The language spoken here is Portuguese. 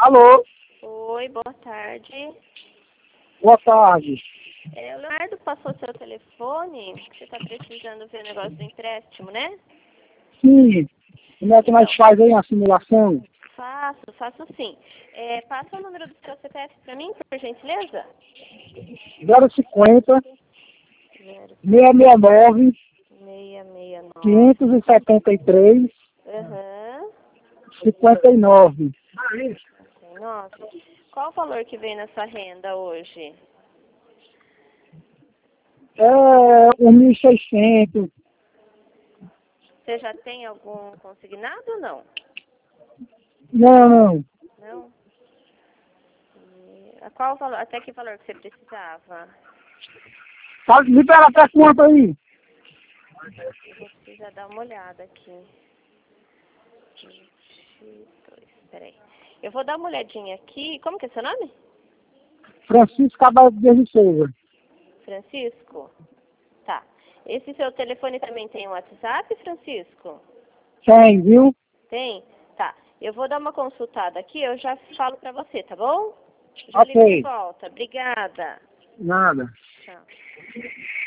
Alô, Oi, boa tarde. boa tarde. O Leonardo passou seu telefone, que você está precisando ver o negócio do empréstimo, né? Sim, como é que nós Então, faz aí a simulação? faço sim. Passa o número do seu CPF para mim, por gentileza? 050 Zero 669 669. 573 Aham. 59. 59. Qual o valor que vem na sua renda hoje? É 1.600. Você já tem algum consignado ou não? Não. Não? Qual o valor? Até que valor que você precisava? Libera até quanto aí? Eu vou precisar dar uma olhada aqui. 22, peraí. Eu vou dar uma olhadinha aqui. Como que é seu nome? Francisco Cabral de Souza. Francisco? Tá. Esse seu telefone também tem um WhatsApp, Francisco? Tem, viu? Tem? Tá. Eu vou dar uma consultada aqui, eu já falo pra você, tá bom? Já ligo de Ok. volta. Obrigada. Nada. Tchau.